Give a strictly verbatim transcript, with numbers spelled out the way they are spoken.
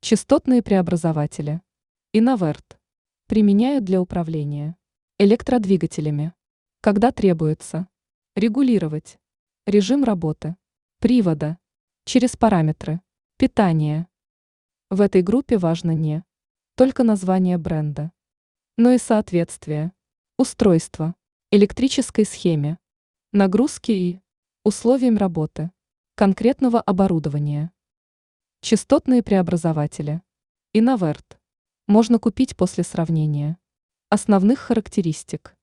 Частотные преобразователи. Инноверт. Применяют для управления электродвигателями. Когда требуется регулировать режим работы привода через параметры питания. В этой группе важно не только название бренда, но и соответствие устройства электрической схеме, нагрузки и условиям работы конкретного оборудования. Частотные преобразователи. Инноверт. Можно купить после сравнения основных характеристик